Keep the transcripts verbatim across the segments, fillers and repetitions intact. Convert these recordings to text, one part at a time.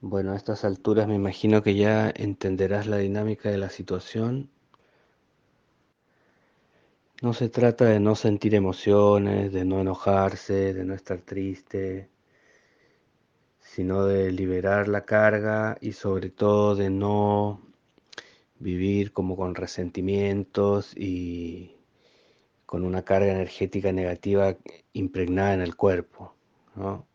Bueno, a estas alturas me imagino que ya entenderás la dinámica de la situación. No se trata de no sentir emociones, de no enojarse, de no estar triste, sino de liberar la carga y sobre todo de no vivir como con resentimientos y con una carga energética negativa impregnada en el cuerpo, ¿no?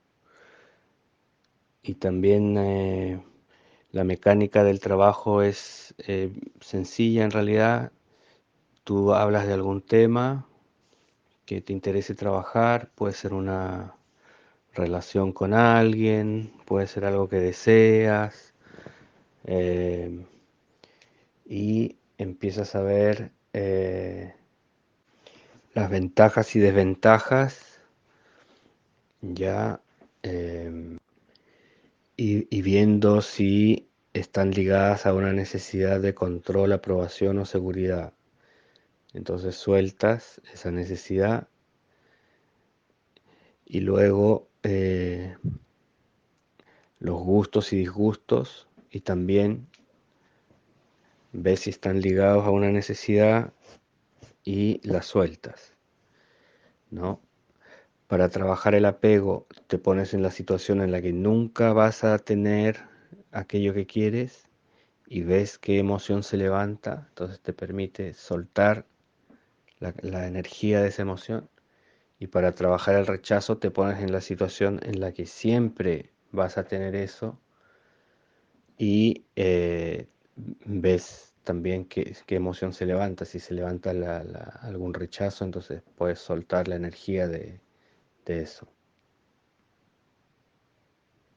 Y también eh, la mecánica del trabajo es eh, sencilla en realidad. Tú hablas de algún tema que te interese trabajar, puede ser una relación con alguien, puede ser algo que deseas, eh, y empiezas a ver eh, las ventajas y desventajas ya, eh, y, y viendo si están ligadas a una necesidad de control, aprobación o seguridad. Entonces sueltas esa necesidad y luego eh, los gustos y disgustos, y también ves si están ligados a una necesidad y las sueltas, ¿no? Para trabajar el apego te pones en la situación en la que nunca vas a tener aquello que quieres y ves qué emoción se levanta, entonces te permite soltar la, la energía de esa emoción. Y para trabajar el rechazo te pones en la situación en la que siempre vas a tener eso y eh, ves también qué, qué emoción se levanta. Si se levanta la- la- algún rechazo, entonces puedes soltar la energía de, de eso.